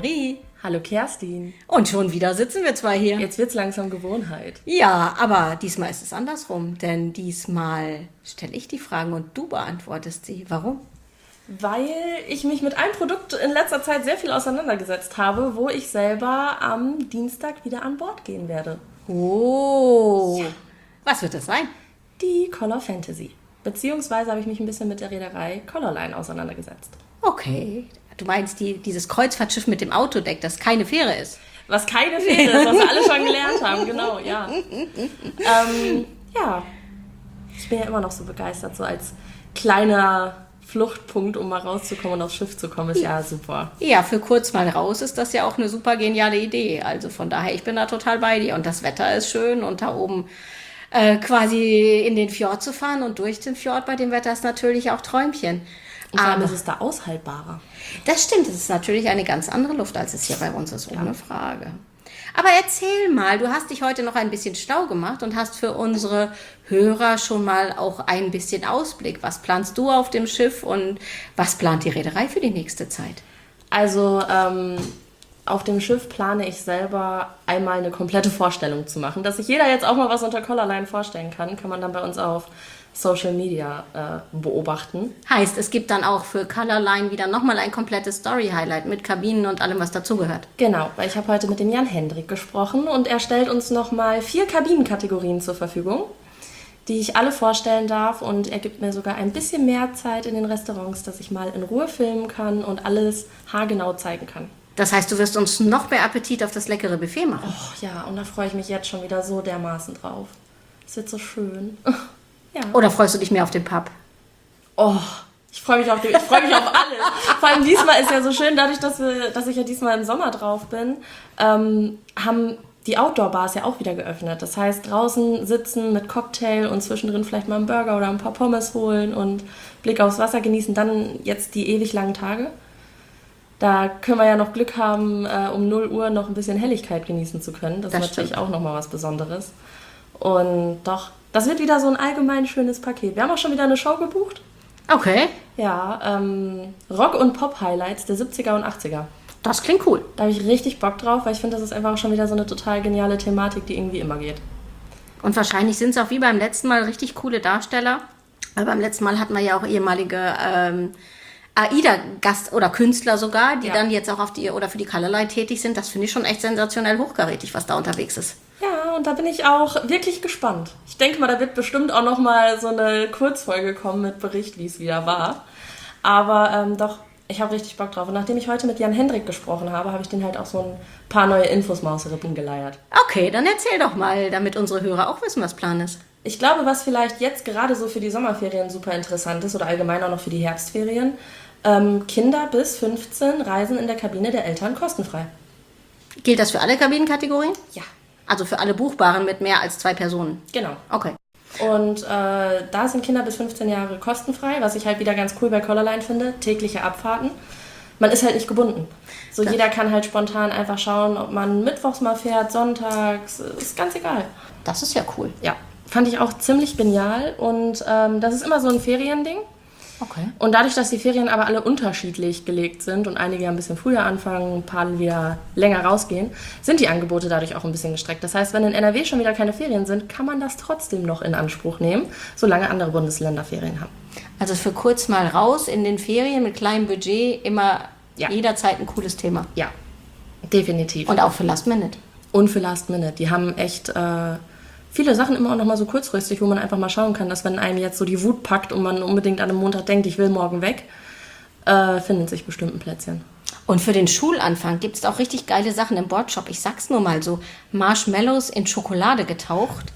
Annemarie. Hallo Kerstin. Und schon wieder sitzen wir zwei hier. Jetzt wird's langsam Gewohnheit. Ja, aber diesmal ist es andersrum, denn diesmal stelle ich die Fragen und du beantwortest sie. Warum? Weil ich mich mit einem Produkt in letzter Zeit sehr viel auseinandergesetzt habe, wo ich selber am Dienstag wieder an Bord gehen werde. Oh, Ja. Was wird das sein? Die Color Fantasy. Beziehungsweise habe ich mich ein bisschen mit der Reederei Colorline auseinandergesetzt. Okay, du meinst dieses Kreuzfahrtschiff mit dem Autodeck, das keine Fähre ist? Was keine Fehler ist, was wir alle schon gelernt haben, genau, ja. Ja, ich bin ja immer noch so begeistert, so als kleiner Fluchtpunkt, um mal rauszukommen und aufs Schiff zu kommen, ist ja super. Ja, für kurz mal raus ist das ja auch eine super geniale Idee. Also von daher, ich bin da total bei dir. Und das Wetter ist schön und da oben quasi in den Fjord zu fahren und durch den Fjord bei dem Wetter ist natürlich auch Träumchen. Und vor allem Aber ist es da aushaltbarer. das stimmt, es ist natürlich eine ganz andere Luft, als es hier bei uns ist, ohne Frage. Aber erzähl mal, du hast dich heute noch ein bisschen schlau gemacht und hast für unsere Hörer schon mal auch ein bisschen Ausblick. Was planst du auf dem Schiff und was plant die Reederei für die nächste Zeit? Also auf dem Schiff plane ich selber einmal eine komplette Vorstellung zu machen. Dass sich jeder jetzt auch mal was unter Colorline vorstellen kann man dann bei uns auf Social Media beobachten. Heißt, es gibt dann auch für Colorline wieder nochmal ein komplettes Story-Highlight mit Kabinen und allem, was dazugehört. Genau, weil ich habe heute mit dem Jan Hendrik gesprochen und er stellt uns nochmal 4 Kabinenkategorien zur Verfügung, die ich alle vorstellen darf und er gibt mir sogar ein bisschen mehr Zeit in den Restaurants, dass ich mal in Ruhe filmen kann und alles haargenau zeigen kann. Das heißt, du wirst uns noch mehr Appetit auf das leckere Buffet machen. Oh ja, und da freue ich mich jetzt schon wieder so dermaßen drauf. Es wird so schön. Ja. Oder freust du dich mehr auf den Pub? Oh, ich freue mich auf alles. Vor allem diesmal ist ja so schön, dadurch, dass ich ja diesmal im Sommer drauf bin, haben die Outdoor-Bars ja auch wieder geöffnet. Das heißt, draußen sitzen mit Cocktail und zwischendrin vielleicht mal einen Burger oder ein paar Pommes holen und Blick aufs Wasser genießen. Dann jetzt die ewig langen Tage. Da können wir ja noch Glück haben, um 0 Uhr noch ein bisschen Helligkeit genießen zu können. Das ist natürlich stimmt. auch nochmal was Besonderes. Und doch, das wird wieder so ein allgemein schönes Paket. Wir haben auch schon wieder eine Show gebucht. Okay, Ja, Rock- und Pop-Highlights der 70er und 80er. das klingt cool. Da habe ich richtig Bock drauf, weil ich finde, das ist einfach auch schon wieder so eine total geniale Thematik, die irgendwie immer geht. Und wahrscheinlich sind es auch wie beim letzten Mal richtig coole Darsteller. Weil beim letzten Mal hatten wir ja auch ehemalige AIDA-Gast- oder Künstler sogar, die Ja. dann jetzt auch auf die oder für die Colorline tätig sind. Das finde ich schon echt sensationell hochkarätig, was da unterwegs ist. Ja, und da bin ich auch wirklich gespannt. Ich denke mal, da wird bestimmt auch noch mal so eine Kurzfolge kommen mit Bericht, wie es wieder war. Aber doch, ich habe richtig Bock drauf. Und nachdem ich heute mit Jan Hendrik gesprochen habe, habe ich den halt auch so ein paar neue Infos mal aus den Rippen geleiert. Okay, dann erzähl doch mal, damit unsere Hörer auch wissen, was Plan ist. Ich glaube, was vielleicht jetzt gerade so für die Sommerferien super interessant ist oder allgemein auch noch für die Herbstferien, Kinder bis 15 reisen in der Kabine der Eltern kostenfrei. Gilt das für alle Kabinenkategorien? Ja, Also für alle Buchbaren mit mehr als 2 Personen? genau. Okay. Und da sind Kinder bis 15 Jahre kostenfrei, was ich halt wieder ganz cool bei Colorline finde, tägliche Abfahrten. Man ist halt nicht gebunden. So jeder kann halt spontan einfach schauen, ob man mittwochs mal fährt, sonntags, ist ganz egal. Das ist ja cool. Ja, fand ich auch ziemlich genial und das ist immer so ein Feriending. Okay. Und dadurch, dass die Ferien aber alle unterschiedlich gelegt sind und einige ein bisschen früher anfangen, ein paar wieder länger rausgehen, sind die Angebote dadurch auch ein bisschen gestreckt. Das heißt, wenn in NRW schon wieder keine Ferien sind, kann man das trotzdem noch in Anspruch nehmen, solange andere Bundesländer Ferien haben. Also für kurz mal raus in den Ferien mit kleinem Budget immer Ja. jederzeit ein cooles Thema. Ja, definitiv. Und auch für Last Minute. Und für Last Minute. Die haben echt viele Sachen immer auch noch mal so kurzfristig, wo man einfach mal schauen kann, dass wenn einem jetzt so die Wut packt und man unbedingt an einem Montag denkt, ich will morgen weg, findet sich bestimmt ein Plätzchen. Und für den Schulanfang gibt es auch richtig geile Sachen im Boardshop. Ich sag's nur mal so, Marshmallows in Schokolade getaucht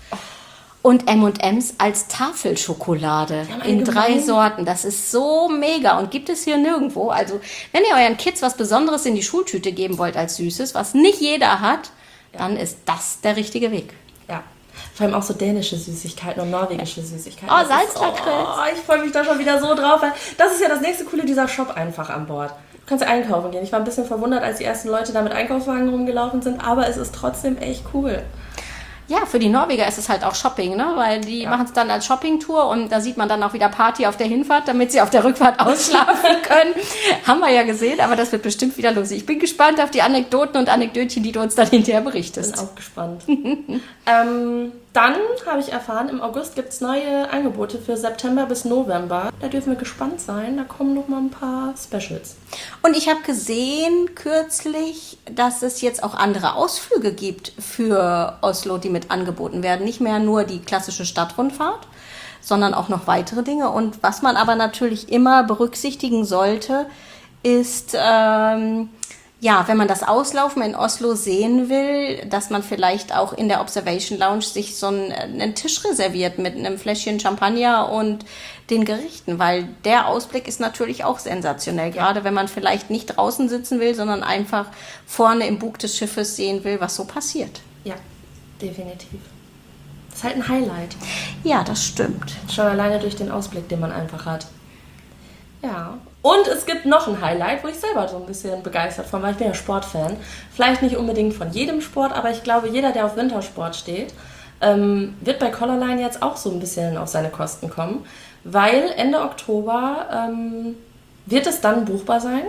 und M&M's als Tafelschokolade in 3 Sorten. Das ist so mega und gibt es hier nirgendwo. Also wenn ihr euren Kids was Besonderes in die Schultüte geben wollt als Süßes, was nicht jeder hat, dann ist das der richtige Weg. Ja. Vor allem auch so dänische Süßigkeiten und norwegische Süßigkeiten. Oh, Das ist- Salzlakritz. Oh, ich freue mich da schon wieder so drauf, weil das ist ja das nächste Coole, dieser Shop einfach an Bord. Du kannst ja einkaufen gehen. Ich war ein bisschen verwundert, als die ersten Leute da mit Einkaufswagen rumgelaufen sind, aber es ist trotzdem echt cool. Ja, für die Norweger ist es halt auch Shopping, ne? Weil die machen es dann als Shoppingtour und da sieht man dann auch wieder Party auf der Hinfahrt, damit sie auf der Rückfahrt ausschlafen können. Haben wir ja gesehen, aber das wird bestimmt wieder lustig. Ich bin gespannt auf die Anekdoten und Anekdötchen, die du uns dann hinterher berichtest. Bin auch gespannt. Dann habe ich erfahren, im August gibt es neue Angebote für September bis November. Da dürfen wir gespannt sein. Da kommen noch mal ein paar Specials. Und ich habe gesehen kürzlich, dass es jetzt auch andere Ausflüge gibt für Oslo, die mit angeboten werden. Nicht mehr nur die klassische Stadtrundfahrt, sondern auch noch weitere Dinge. Und was man aber natürlich immer berücksichtigen sollte, ist, wenn man das Auslaufen in Oslo sehen will, dass man vielleicht auch in der Observation Lounge sich so einen Tisch reserviert mit einem Fläschchen Champagner und den Gerichten, weil der Ausblick ist natürlich auch sensationell, gerade wenn man vielleicht nicht draußen sitzen will, sondern einfach vorne im Bug des Schiffes sehen will, was so passiert. Ja, definitiv. Das ist halt ein Highlight. Ja, das stimmt. Schon alleine durch den Ausblick, den man einfach hat. Ja. Und es gibt noch ein Highlight, wo ich selber so ein bisschen begeistert von war. Ich bin ja Sportfan. Vielleicht nicht unbedingt von jedem Sport, aber ich glaube, jeder, der auf Wintersport steht, wird bei Colorline jetzt auch so ein bisschen auf seine Kosten kommen. Weil Ende Oktober wird es dann buchbar sein.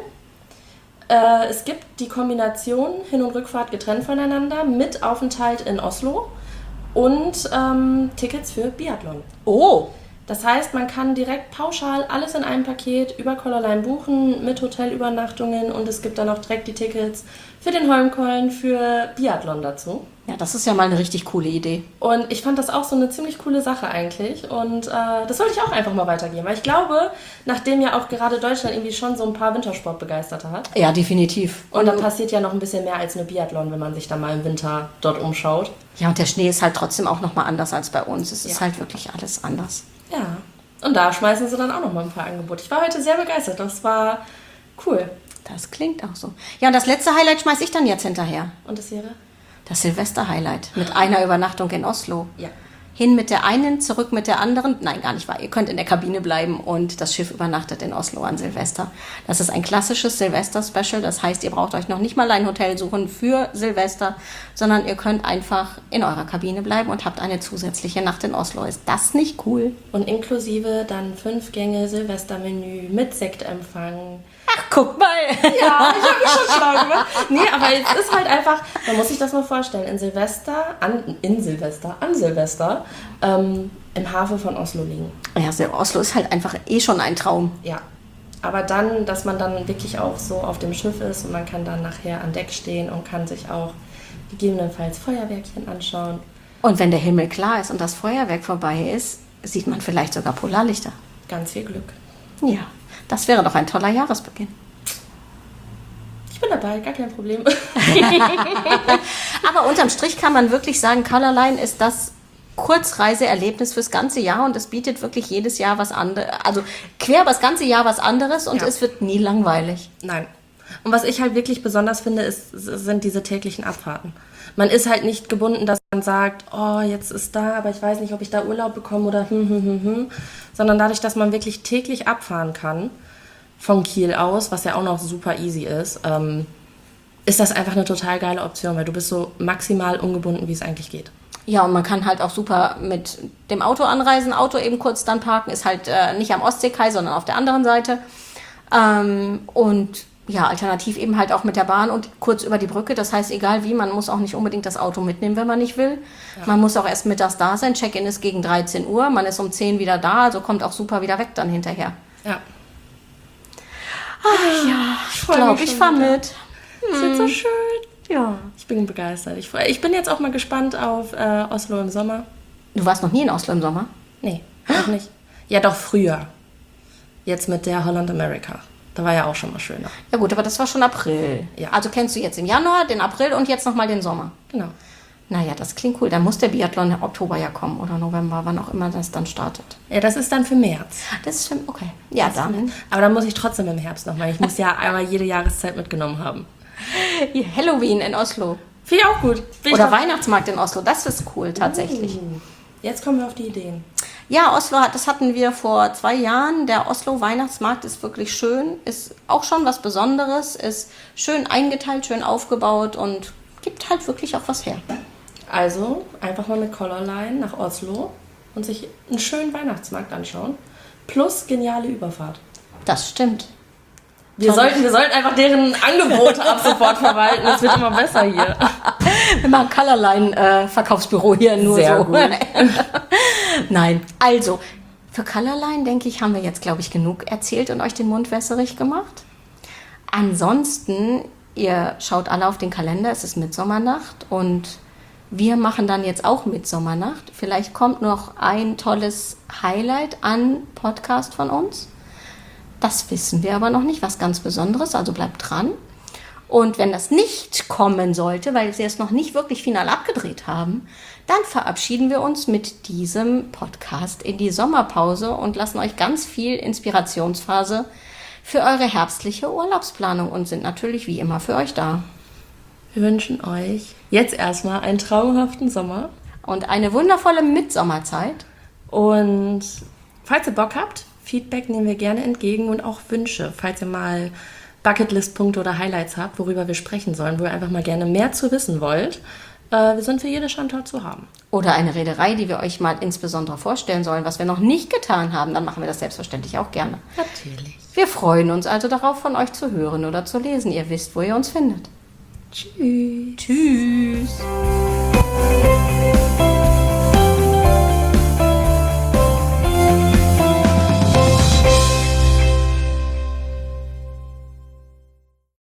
Es gibt die Kombination Hin- und Rückfahrt getrennt voneinander mit Aufenthalt in Oslo und Tickets für Biathlon. Oh! Das heißt, man kann direkt pauschal alles in einem Paket über Colorline buchen mit Hotelübernachtungen und es gibt dann auch direkt die Tickets für den Holmenkollen für Biathlon dazu. Ja, das ist ja mal eine richtig coole Idee. Und ich fand das auch so eine ziemlich coole Sache eigentlich und das wollte ich auch einfach mal weitergeben, weil ich glaube, nachdem ja auch gerade Deutschland irgendwie schon so ein paar Wintersportbegeisterte hat. Ja, definitiv. Und dann passiert ja noch ein bisschen mehr als nur Biathlon, wenn man sich dann mal im Winter dort umschaut. Ja, und der Schnee ist halt trotzdem auch nochmal anders als bei uns. Es ist halt wirklich alles anders. Ja, und da schmeißen sie dann auch noch mal ein paar Angebote. Ich war heute sehr begeistert, das war cool. Das klingt auch so. Ja, und das letzte Highlight schmeiß ich dann jetzt hinterher. Und das wäre? Das Silvester-Highlight mit einer Übernachtung in Oslo. Ja. Hin mit der einen, zurück mit der anderen. Nein, gar nicht wahr. Ihr könnt in der Kabine bleiben und das Schiff übernachtet in Oslo an Silvester. Das ist ein klassisches Silvester-Special. Das heißt, ihr braucht euch noch nicht mal ein Hotel suchen für Silvester, sondern ihr könnt einfach in eurer Kabine bleiben und habt eine zusätzliche Nacht in Oslo. Ist das nicht cool? Und inklusive dann 5 Gänge Silvestermenü mit Sektempfang. Ach, guck mal. Ja, ich habe mich schon schlau gemacht. Nee, aber es ist halt einfach, man muss sich das mal vorstellen, an Silvester, im Hafen von Oslo liegen. Ja, Oslo ist halt einfach schon ein Traum. Ja, aber dann, dass man dann wirklich auch so auf dem Schiff ist und man kann dann nachher an Deck stehen und kann sich auch gegebenenfalls Feuerwerkchen anschauen. Und wenn der Himmel klar ist und das Feuerwerk vorbei ist, sieht man vielleicht sogar Polarlichter. Ganz viel Glück. Ja, das wäre doch ein toller Jahresbeginn. Ich bin dabei, gar kein Problem. Aber unterm Strich kann man wirklich sagen, Colorline ist das Kurzreiseerlebnis fürs ganze Jahr und es bietet wirklich jedes Jahr was anderes, also quer über das ganze Jahr was anderes und es wird nie langweilig. Nein. Und was ich halt wirklich besonders finde, sind diese täglichen Abfahrten. Man ist halt nicht gebunden, dass man sagt, oh, jetzt ist da, aber ich weiß nicht, ob ich da Urlaub bekomme oder sondern dadurch, dass man wirklich täglich abfahren kann, von Kiel aus, was ja auch noch super easy ist das einfach eine total geile Option, weil du bist so maximal ungebunden, wie es eigentlich geht. Ja, und man kann halt auch super mit dem Auto anreisen, Auto eben kurz dann parken, ist halt nicht am Ostseekai, sondern auf der anderen Seite. Und ja, alternativ eben halt auch mit der Bahn und kurz über die Brücke. Das heißt, egal wie, man muss auch nicht unbedingt das Auto mitnehmen, wenn man nicht will. Ja. Man muss auch erst mittags da sein. Check-in ist gegen 13 Uhr. Man ist um 10 wieder da, also kommt auch super wieder weg dann hinterher. Ja. Ach ja, ich glaube, ich fahre mit. Das wird so schön. Ja. Ich bin begeistert. Ich bin jetzt auch mal gespannt auf Oslo im Sommer. Du warst noch nie in Oslo im Sommer? Nee, noch nicht. Ja, doch früher. Jetzt mit der Holland America. Da war ja auch schon mal schöner. Ja gut, aber das war schon April. Ja. Also kennst du jetzt im Januar, den April und jetzt nochmal den Sommer. Genau. Naja, das klingt cool. Dann muss der Biathlon im Oktober ja kommen oder November, wann auch immer das dann startet. Ja, das ist dann für März. Das ist schon okay. Ja, dann. Aber dann muss ich trotzdem im Herbst nochmal. Ich muss ja einmal jede Jahreszeit mitgenommen haben. Halloween in Oslo. Finde ich auch gut. Oder Weihnachtsmarkt in Oslo. Das ist cool, tatsächlich. Jetzt kommen wir auf die Ideen. Ja, Oslo, das hatten wir vor 2 Jahren. Der Oslo-Weihnachtsmarkt ist wirklich schön. Ist auch schon was Besonderes. Ist schön eingeteilt, schön aufgebaut und gibt halt wirklich auch was her. Also einfach mal mit Colorline nach Oslo und sich einen schönen Weihnachtsmarkt anschauen. Plus geniale Überfahrt. Das stimmt. Wir sollten einfach deren Angebote ab sofort verwalten. Es wird immer besser hier. Wir machen Colorline-Verkaufsbüro hier nur Sehr so. gut. Nein, also für Colorline, denke ich, haben wir jetzt, glaube ich, genug erzählt und euch den Mund wässerig gemacht. Ansonsten, ihr schaut alle auf den Kalender, es ist Mitsommernacht und wir machen dann jetzt auch Mitsommernacht. Vielleicht kommt noch ein tolles Highlight an Podcast von uns. Das wissen wir aber noch nicht, was ganz Besonderes, also bleibt dran. Und wenn das nicht kommen sollte, weil wir es noch nicht wirklich final abgedreht haben, dann verabschieden wir uns mit diesem Podcast in die Sommerpause und lassen euch ganz viel Inspirationsphase für eure herbstliche Urlaubsplanung und sind natürlich wie immer für euch da. Wir wünschen euch jetzt erstmal einen traumhaften Sommer. Und eine wundervolle Mitsommerzeit. Und falls ihr Bock habt, Feedback nehmen wir gerne entgegen und auch Wünsche, falls ihr mal Bucketlist-Punkte oder Highlights habt, worüber wir sprechen sollen, wo ihr einfach mal gerne mehr zu wissen wollt. Wir sind für jede Schandtat zu haben. Oder eine Reederei, die wir euch mal insbesondere vorstellen sollen, was wir noch nicht getan haben, dann machen wir das selbstverständlich auch gerne. Natürlich. Wir freuen uns also darauf, von euch zu hören oder zu lesen. Ihr wisst, wo ihr uns findet. Tschüss. Tschüss.